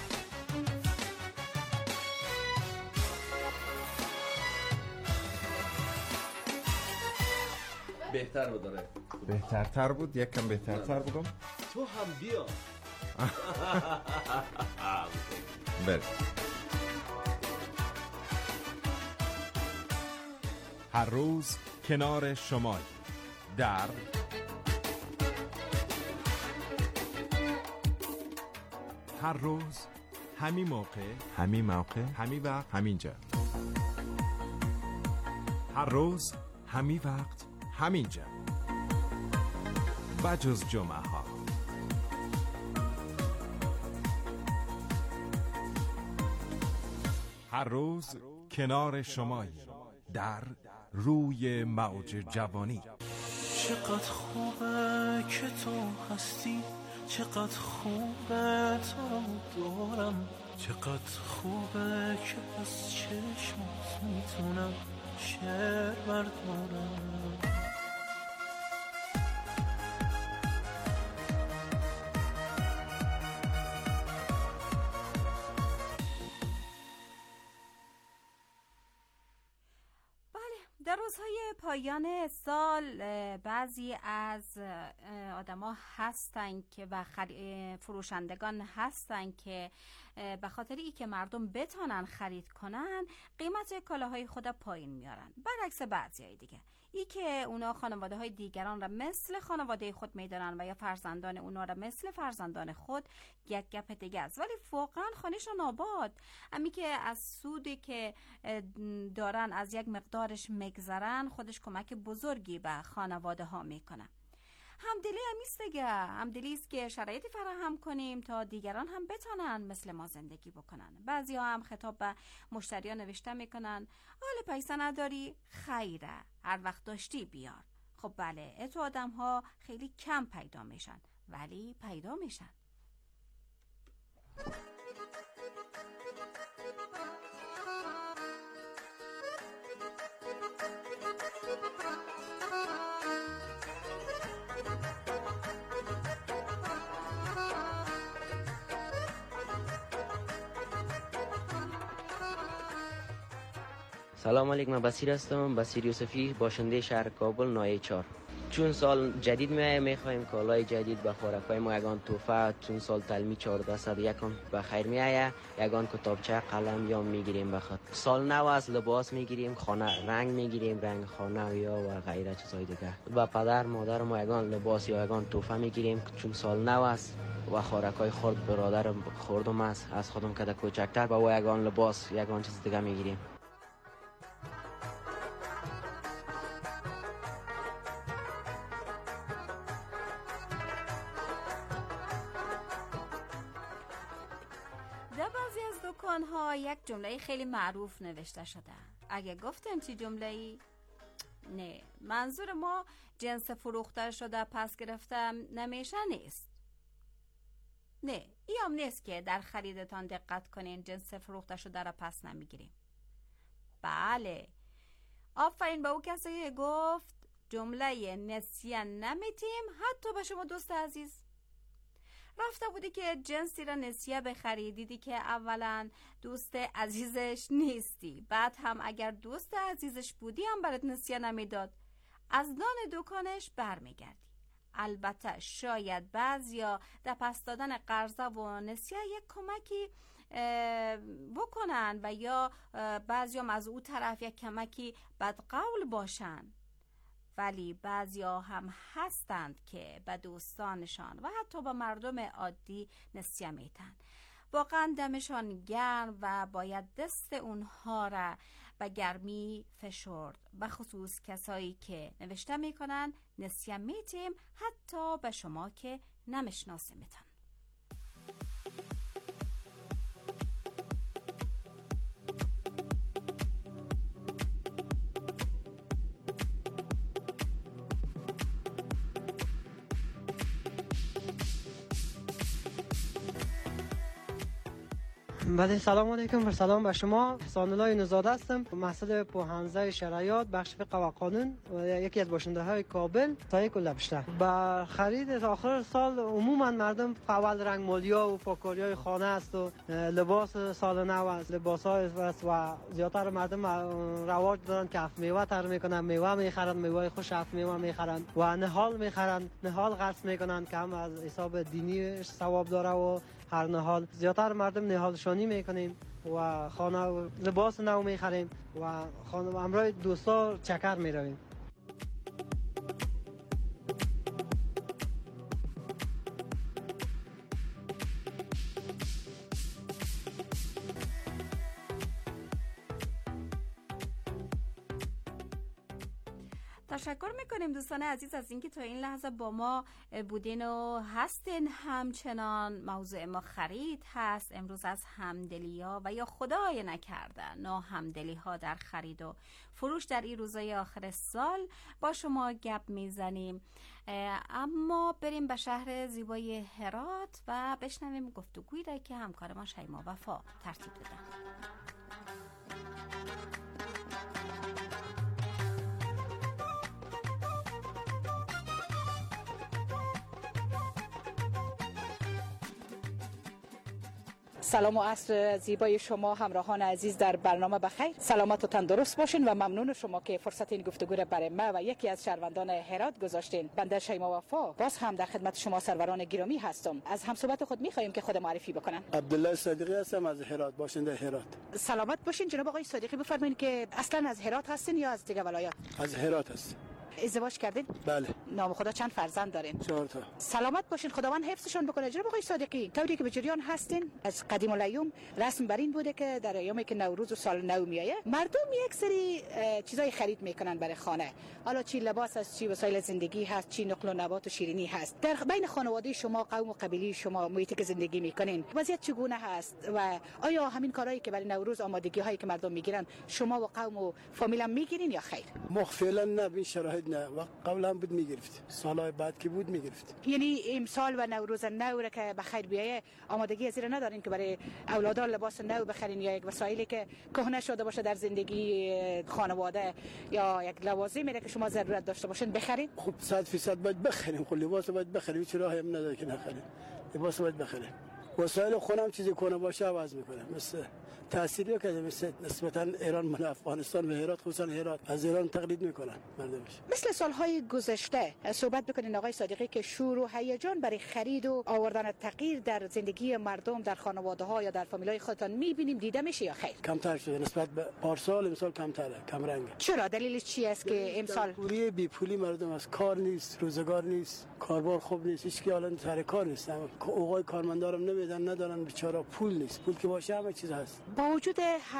بهتر رو داره. بهترتر بود، یک کم بهترتر بودم. تو هم بیا. بریم. هر روز کنار شما در هر روز همین موقع، همین موقع، همین وقت، همینجا. هر روز همین وقت، همینجا. بجز جمعه ها. هر روز کنار شمایی در روی موج جوانی. چقدر خوبه که تو هستی، چقدر خوبه تو دارم، چقدر خوبه که از چشمات میتونم شعر بردارم. در روزهای پایان سال بعضی از آدما هستن که و فروشندگان هستن که به خاطر ای که مردم بتونن خرید کنن قیمت کالاهای خود پایین میارن، برعکس بعضیای دیگه ای که اونا خانواده های دیگران را مثل خانواده خود میدانن و یا فرزندان اونا را مثل فرزندان خود، یک گپ دیگه است. ولی واقعا خانه‌شان آباد، امی که از سودی که دارن از یک مقدارش مگذرن خودش کمک بزرگی به خانواده ها میکنه. همدلی همیست دیگه، همدلی است که شرایطی فراهم کنیم تا دیگران هم بتونن مثل ما زندگی بکنن. بعضی ها هم خطاب به مشتریان نوشته میکنن حال پیسه نداری؟ خیره، هر وقت داشتی بیار. خب بله، تو آدم ها خیلی کم پیدا میشن ولی پیدا میشن. سلام علیکم، من بصیر هستم، بصیر یوسفی، باشنده شهر کابل، ناحیه 4. چون سال جدید میخوایم کالای جدید به خوراکای ما، یگان توفه، چون سال تلمی 1400 یکم به خیر میآید، یگان کتابچه قلم یا میگیریم بخاطر سال نو است، لباس میگیریم، خانه رنگ میگیریم، رنگ خانه یا و غیره چیزای دیگه. با پدر مادر ما یگان لباس یا یگان توفه میگیریم چون سال نو است و خوراکای خورد برادر خوردم است از خودم کده کوچکتر، با و یگان لباس یگان چیز دیگه میگیریم. در بعضی از دکان‌ها یک جمله خیلی معروف نوشته شده. اگه گفتم چی جمله‌ای؟ نه، منظور ما جنس فروخته شده پس گرفتم نمیشه نیست. نه، ایام نیست که در خریدتان دقت کنین جنس فروخته شده را پس نمیگیریم. بله، آفرین به او کسی گفت جمله نسیه نمیتیم حتی به شما دوست عزیز. رفته بودی که جنسی را نسیه بخری، دیدی که اولا دوست عزیزش نیستی، بعد هم اگر دوست عزیزش بودی هم برات نسیه نمیداد، از نان دکانش برمیگردی. البته شاید بعضیا در پس دادن قرضه و نسیه یک کمکی بکنن و یا بعضیام از او طرف یک کمکی بدقول باشن، ولی بعضیا هم هستند که به دوستانشان و حتی به مردم عادی نسیه میتن. واقعا دمشان گرم و باید دست اونها را به گرمی فشرد، به خصوص کسایی که نوشته میکنن نسیه میتیم حتی به شما که نمیشناسیمتن. بله، سلام علیکم و سلام به شما. حسان الله نوزاده هستم، مسئول پوهنځی شرایط بخش فقه و قانون و یکی از باشنده های کابل تای کلبشته. با خرید آخر سال عموما مردم اول رنگ مالیا و پاکاریای خانه است و لباس سال نو است، لباسای است و زیاتر مردم رواج دارن که هفت میوه تر میکنن، میوه میخرن، میوه خوش هفت میوه میخرن و نهال میخرن، نهال قصد میکنن که هم از حساب دینی ثواب داره و هر نهال زیاتر مردم نهال شانی میکنیم و خانه و لباس نو میخریم و خانه امروز دوستا چکر میرویم. تشکر میکنیم دوستان عزیز از اینکه تا این لحظه با ما بودین و هستین. همچنان موضوع ما خرید هست. امروز از همدلی‌ها و یا خدای نکرده ناهمدلی‌ها در خرید و فروش در این روزهای آخر سال با شما گپ میزنیم. اما بریم به شهر زیبای هرات و بشنویم گفتگویی را که همکار ما شیما وفا ترتیب دادن. سلام و عصر زیبای شما همراهان عزیز در برنامه بخیر. سلامت و تندرست باشین و ممنون شما که فرصت این گفتگو را برای ما و یکی از شهروندان هرات گذاشتین. بنده شیما وفا باز هم در خدمت شما سروران گرامی هستم. از همصحبت خود می‌خوایم که خود معرفی بکنن. عبدالله صادقی هستم از هرات، باشنده هرات. سلامت باشین جناب آقای صادقی. بفرمایید که اصلا از هرات هستین یا از دیگه ولایات؟ از هرات هستم. ازدواج کردین؟ بله. نام خدا چند فرزند دارین؟ 4 تا. سلامت باشین، خداوند حفظشون بکنه. جناب آقای صادقی، طوری که به جریان هستین از قدیم الایام رسم بر این بوده که در ایامی که نوروز و سال نو میایه مردم یک سری چیزای خرید میکنن برای خانه، حالا چی لباس است، چی وسایل زندگی هست، چی نقل و نبات و شیرینی هست. در بین خانواده شما، قوم و قبیله شما، محیطی که زندگی میکنین وضعیت چگونه هست و آیا همین کارهایی که برای نوروز آمادگی هایی که مردم میگیرن شما و قوم و فامیل هم میگیرین یا خیر؟ ما فعلا نه، به شرایط جدید نه، وقت قبل هم بود میگرفت، سالهای بعد که بود میگرفت. یعنی امسال و نوروز نو را که بخیر بیایه آمادگی از این ندارین که برای اولادان لباس نو بخرین یا یک وسایلی که کهنه شده باشه در زندگی خانواده یا یک لوازمی که شما ضرورت داشته باشین بخرین؟ خب 100% باید بخریم، خب لباس باید بخریم، چرا هم نداره که نخریم. لباس باید بخریم. وسایل خونم چیزی کنه باشه عوض میکنه، مثل تأثیری که مثل نسبتا ایران من افغانستان و هرات، خصوصا هرات از ایران تقلید میکنن مردمش. مثل سالهای گذشته صحبت بکنین آقای صادقی که شور و هیجان برای خرید و آوردن تغییر در زندگی مردم در خانواده ها یا در فامیلای خودتان میبینیم دیده میشه یا خیر؟ کمتر شده نسبت به پارسال، امسال کمتره، کم رنگه. چرا؟ دلیلش چی است که امسال پولی بی پولی مردم از کار نیست، روزگار نیست، کاربار خوب نیست، هیچ کی الان سر کار نیست، اوقای کارمندارم نمیدن، ندارن، بیچاره پول نیست، پول که باشه همه چیز هست. با وجود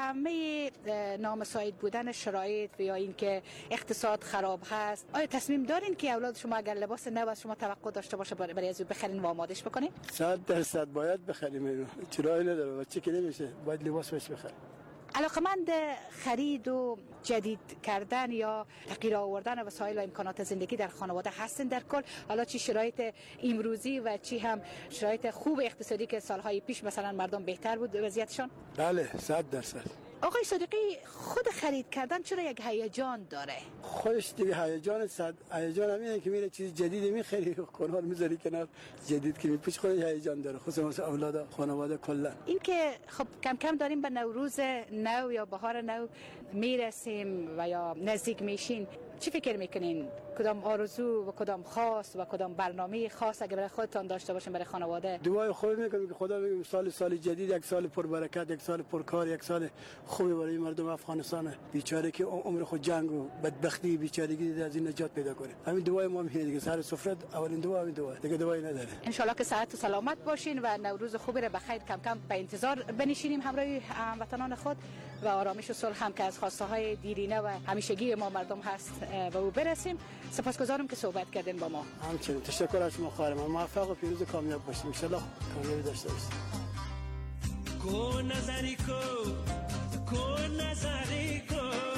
همه نامساعد بودن شرایط و یا اینکه اقتصاد خراب هست، آیا تصمیم دارین که اولاد شما اگر لباس نو از شما توقع داشته باشه برای از بخرین و آمادش بکنین؟ 100% باید بخریم اینو، چرایی نداره، بچه که نمیشه باید لباس بهش بخریم. علاقمند خرید و جدید کردن یا تغییر آوردن وسایل و امکانات زندگی در خانواده هستن در کل؟ حالا چی شرایط امروزی و چی هم شرایط خوب اقتصادی که سالهای پیش مثلا مردم بهتر بود وضعیتشان؟ بله 100%. آقای صادقی خود خرید کردن چرا یک هیجان داره؟ خودش دیگه هیجان همینه که میره چیز جدیدی میخری کنار میذاری کنار، جدید که میپوش خودش هیجان داره، خصوصا اولاد خانواده کلا. این که خب کم کم داریم به نوروز نو یا بهار نو میرسیم و یا نزدیک میشین، چی فکر میکنین؟ کدام آرزو و کدام خواست و کدام برنامه خاص اگه برای خودتان داشته باشین برای خانواده؟ دعای خوب میکنم که خدا بگم سال جدید، یک سال پر برکت، یک سال پر کار، یک سال خوبی برای مردم افغانستان بیچاره که عمر خود جنگ و بدبختی بیچارگی از این نجات پیدا کنه. همین دعای ما میگه دیگه، سر سفره اولین دعا همین دعا، دیگه دعایی نداره. ان شاء الله که صحت و سلامت باشین و نوروز خوبی رو بخیر کم کم به انتظار بنشینیم همراه هموطنان خود و آرامش و صلح هم که از خواسته های دیرینه و همیشگی ما مردم هست و او برسیم. سپاسگزارم که صحبت کردین با ما. همچنین تشکر از شما خواهرم، موفق و پیروز و کامیاب باشیم ان شاء الله، کامیابی داشته باشیم. کو نظری کو نظری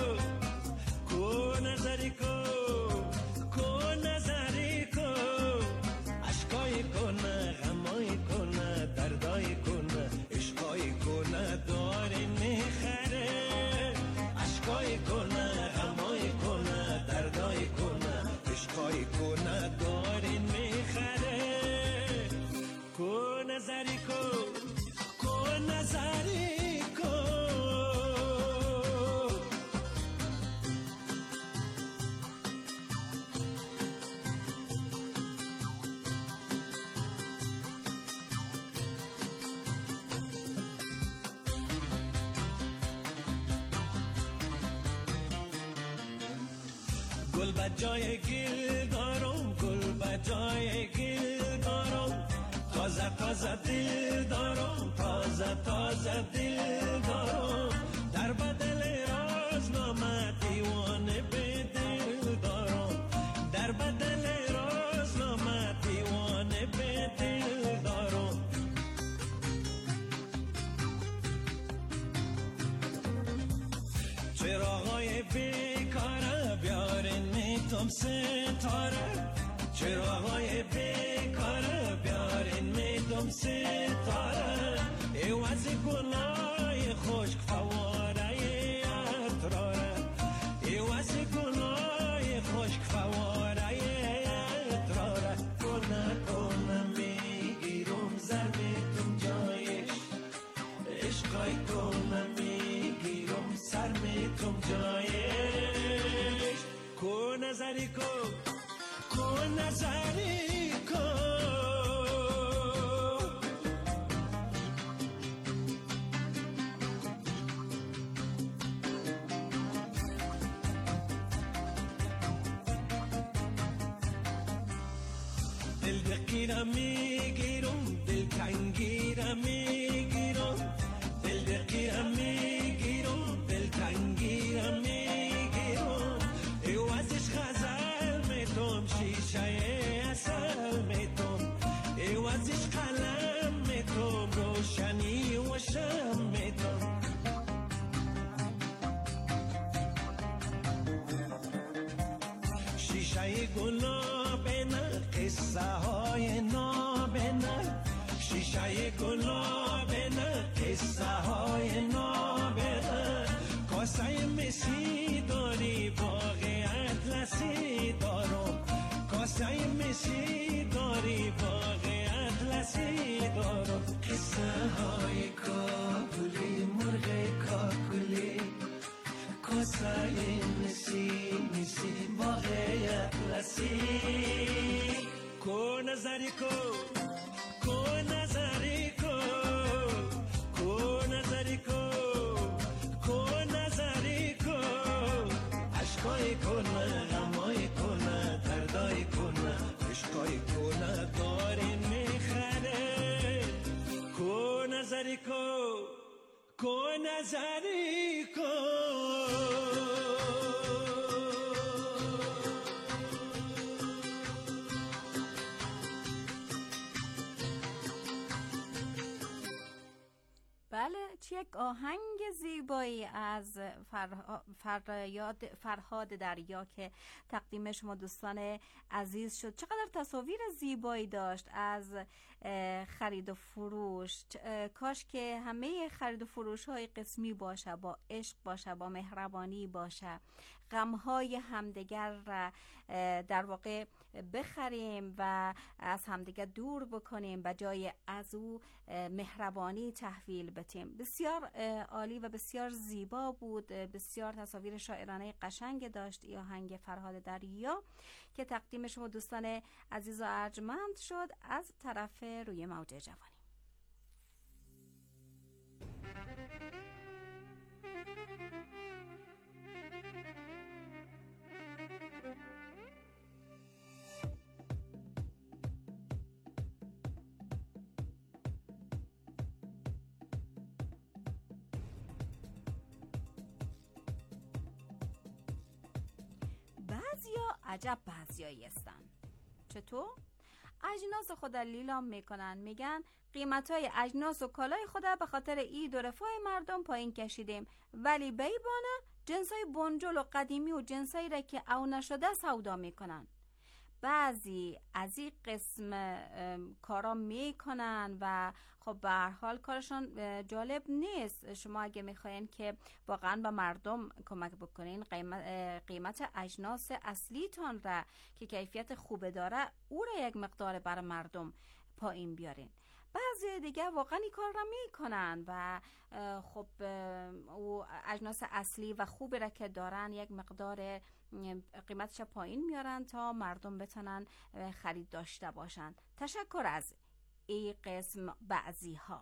کو نظری کو نظری کو اشکای کنه غمای کنه دردای کنه عشقای کنه داری میخره اشکای کنه غمای کنه دردای کنه عشقای کنه داری میخره کو نظری کو نظری کو گل بجای گل دارم، گل بجای گل دارم، تازه دل دارم، تازه دل دارم، در بدل رازنامه دیوانه به دل دارم، در بدل رازنامه دیوانه به دل دارم. چراغای بیکاره بیارین میتم ستاره، چراغای بیکاره بیارین میتم ستاره، ایواز گلای خشک فواره اتراره، ایواز گلای خشک فواره اتراره، کنه میگیرم زرمیتم جایش، عشقای کنه میگیرم سر میتم جایش، کو نظری کو نظری کو دل دقیرم میگیرم، دل تنگیرم میگیرم، دل دقیرم میگیرم، دل تنگیرم میگیرم، ایوازش غزل میتم، شیشه اصل میتم، ایوازش قلم میتم، روشنی و شم میتم. شیشه گلاب نه قصه های ناب نه شیشه گلاب نه قصه های ناب نه کاسه مسی داری باغ اطلسی دارم کاسه مسی داری باغ اطلسی دارم قصه های کابلی مرغ کاکلی کاسه مسی باغ اطلسی کو نظری کو نظری کو نظری کو نظری کو عشقای کنه غمای کنه دردای کنه عشقای کنه داری میخره کو نظری کو نظری کو بله، چه یک آهنگ زیبایی از فرهاد دریا که تقدیم شما دوستان عزیز شد. چقدر تصاویر زیبایی داشت از خرید و فروش. کاش که همه خرید و فروش های قسمی باشه، با عشق باشه، با مهربانی باشه، غمهای همدیگر را در واقع بخریم و از همدیگر دور بکنیم، به جای از او مهربانی تحویل بدیم. بسیار عالی و بسیار زیبا بود. بسیار تصاویر شاعرانه قشنگ داشت این آهنگ فرهاد دریا که تقدیم شما دوستان عزیز و ارجمند شد از طرف روی موج جوانی. بعضیا عجب بعضیایی هستن. چطور؟ اجناس خود لیلام میکنن، میگن قیمتای اجناس و کالای خود به خاطر عید و رفاه مردم پایین کشیدیم، ولی بیبانه جنسای بنجل و قدیمی و جنسایی را که او نشده سودا میکنن. بعضی از این قسم کارا میکنن و خب به هر حال کارشان جالب نیست. شما اگه میخواین که واقعا به مردم کمک بکنین، قیمت اجناس اصلیتان را که کیفیت خوبه داره او را یک مقدار برای مردم پایین بیارین. بعضی دیگه واقعا این کار را میکنن و خب او اجناس اصلی و خوبی را که دارن یک مقدار قیمتش پایین میارن تا مردم بتونن خرید داشته باشن. تشکر از این قسم بعضی ها.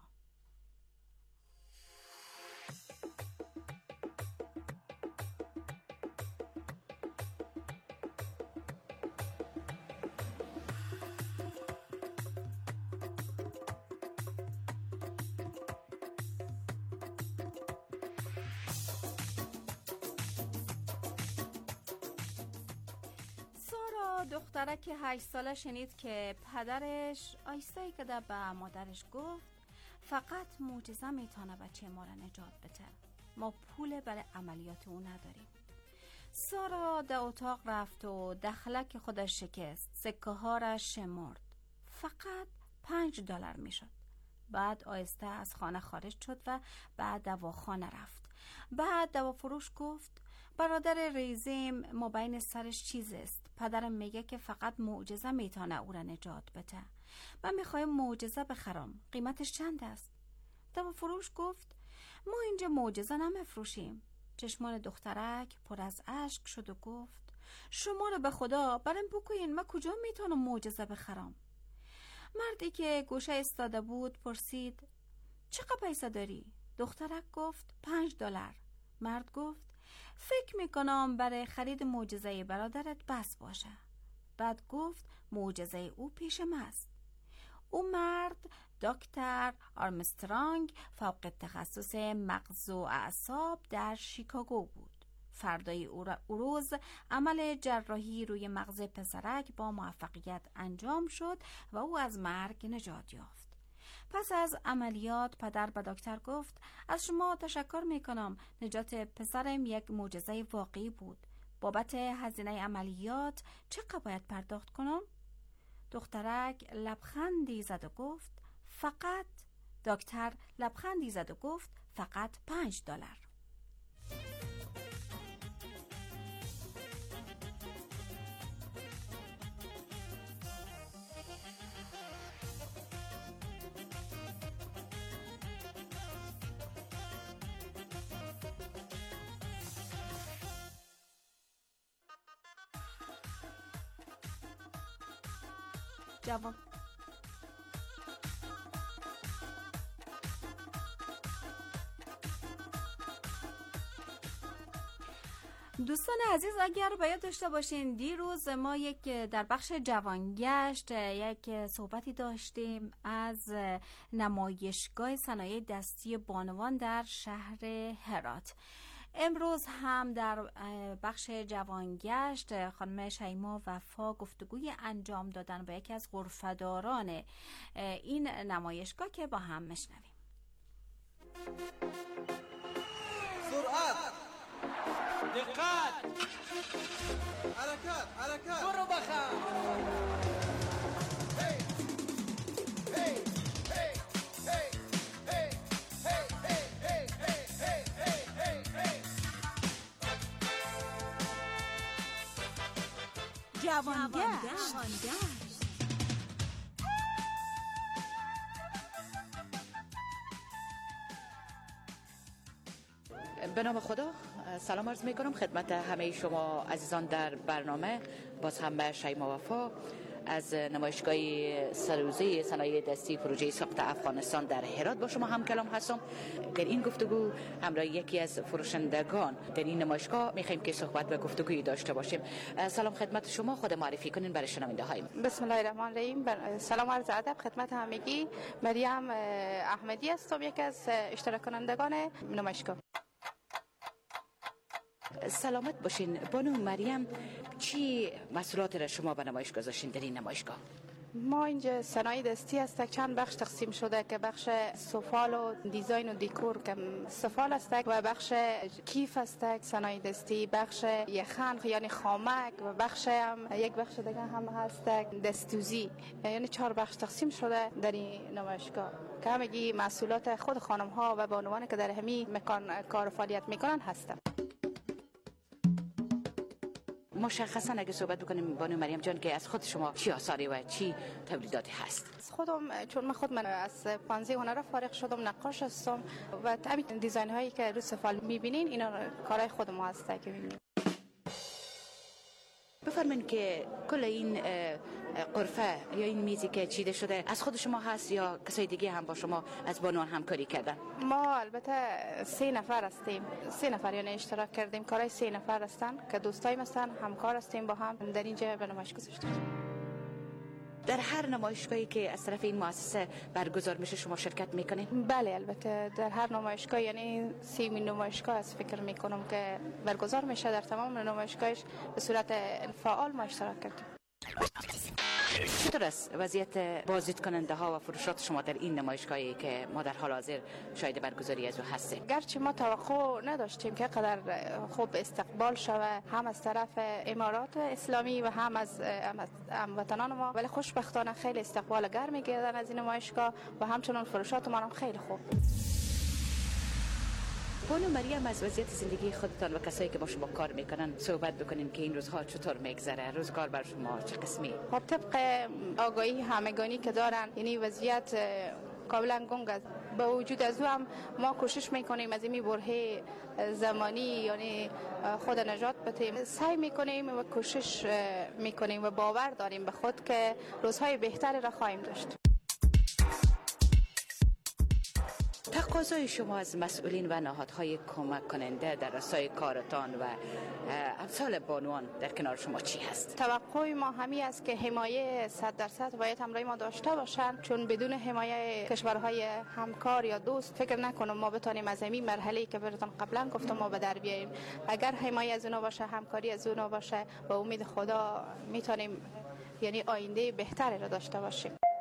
دختره که 8 ساله شنید که پدرش آیستایی که به مادرش گفت فقط معجزه میتونه بچه ما را نجات بده، ما پول برای عملیات او نداریم. سارا در اتاق رفت و دخلک خودش شکست، سکه ها را شمرد، فقط $5 میشد. بعد آهسته از خانه خارج شد و بعد دواخانه رفت. بعد دوافروش گفت برادر ریزیم مابین سرش چیز است. پدرم میگه که فقط معجزه میتونه او را نجات بده. من میخوایم معجزه بخرم. قیمتش چند است؟ دوافروش گفت ما اینجا معجزه نمیفروشیم. چشمان دخترک پر از اشک شد و گفت شما رو به خدا برام بگوین من کجا میتونم معجزه بخرم؟ مردی که گوشه ایستاده بود پرسید چقدر پیسه داری؟ دخترک گفت $5. مرد گفت فکر میکنم برای خرید معجزه برادرت بس باشه. بعد گفت معجزه او پیش ماست. او مرد دکتر آرمسترانگ فوق تخصص مغز و اعصاب در شیکاگو بود. فردای او روز عمل جراحی روی مغز پسرک با موفقیت انجام شد و او از مرگ نجات یافت. پس از عملیات پدر به دکتر گفت از شما تشکر میکنم، نجات پسرم یک معجزه واقعی بود. بابت هزینه عملیات چقدر باید پرداخت کنم؟ دخترک لبخندی زد و گفت فقط. دکتر لبخندی زد و گفت فقط $5. جواب دوستان عزیز، اگر باید داشته باشین دیروز ما در بخش جوانگشت یک صحبتی داشتیم از نمایشگاه صنایع دستی بانوان در شهر هرات. امروز هم در بخش جوانگشت خانم شیما وفا گفتگوی انجام دادن با یکی از غرفه‌داران این نمایشگاه که با هم میشنویم. سرعت، دقت، حرکت، برو بخم. جوانگشت. به نام خدا سلام عرض می کنم خدمت همه شما عزیزان در برنامه. باز هم به شیما وفا از نمایشگاه سروزه صنایع دستی پروژه ساخت افغانستان در هرات با شما هم کلام هستم. در این گفتگو همراه یکی از فروشندگان در این نمایشگاه میخوایم که صحبت و گفتگویی داشته باشیم. سلام خدمت شما، خود معرفی کنین برای شنونده هایم. بسم الله الرحمن الرحیم. سلام عرض ادب خدمت همگی. مریم احمدی هستم، یکی از اشتراک کنندگان نمایشگاه. سلامت باشین. بانو مریم، چی محصولات را شما به نمایش گذاشتین در این نمایشگاه؟ ما اینجا صنایع دستی است، چند بخش تقسیم شده که بخش سفال و دیزاین و دیکور که سفال است و بخش کیف است صنایع دستی، بخش یخن یعنی خامک و بخش هم یک بخش دیگه هم هست دستوزی. یعنی 4 بخش تقسیم شده در این نمایشگاه که همگی محصولات خود خانم ها و بانوان که در همین مکان کار و فعالیت میکنن هستند. مشخصا اگه صحبت بکنیم بانو مریم جان که از خود شما چی آثاری و چی تولیداتی هست؟ خودم چون من از پانزی هنر فارغ شدم، نقاش هستم و همین دیزاین هایی که رو سفال میبینین اینا کارهای خود ما هسته که میبینین. بفرمایید که کل این قرفه یا این میزی که چیده شده از خود شما هست یا کسای دیگه هم با شما از بانوان همکاری کردن؟ ما البته 3 نفر هستیم، 3 نفر یعنی اشتراک کردیم. کارهای 3 نفر هستن که دوستای هستن، همکار هستیم با هم در اینجا به نمایش گذاشتیم. در هر نمایشگاهی که از طرف این مؤسسه برگزار میشه شما شرکت میکنید؟ بله البته در هر نمایشگاه، یعنی 3 نمایشگاه از فکر میکنم که برگزار میشه، در تمام نمایشگاهش به صورت فعال ما اشتراک کردیم. چطور است وضعیت بازدید کننده ها و فروشات شما در این نمایشگاهی که ما در حال حاضر شاهد برگزاری از او هستیم؟ گرچه ما توقع نداشتیم که قدر خوب استقبال شود هم از طرف امارات اسلامی و هم از هموطنان ما، ولی خوشبختانه خیلی استقبال گرمی کردن از این نمایشگاه و همچنان فروشات ما هم خیلی خوب. بانو مریم، از وضعیت زندگی خودتان و کسایی که با شما کار میکنن صحبت بکنیم که این روزها چطور میگذره؟ روزگار بر شما چه قسمی؟ خب طبق آگاهی همگانی که دارن، یعنی وضعیت کاملا گنگ است. با وجود از او هم ما کوشش میکنیم از این برهه زمانی یعنی خود نجات بدیم. سعی میکنیم و کوشش میکنیم و باور داریم به خود که روزهای بهتری را خواهیم داشت. تقاضای شما از مسئولین و نهادهای کمک کننده در راستای کارتان و امثال بانوان در کنار شما چی هست؟ توقع ما همی است که حمایه 100% باید همراه ما داشته باشند، چون بدون حمایه کشورهای همکار یا دوست فکر نکنم ما بتونیم از این مرحله‌ای که براتون قبلا گفتم ما به در بیاییم. اگر حمایه از اونا باشه، همکاری از اونا باشه، با امید خدا میتونیم یعنی آینده بهتری را داشته باشیم.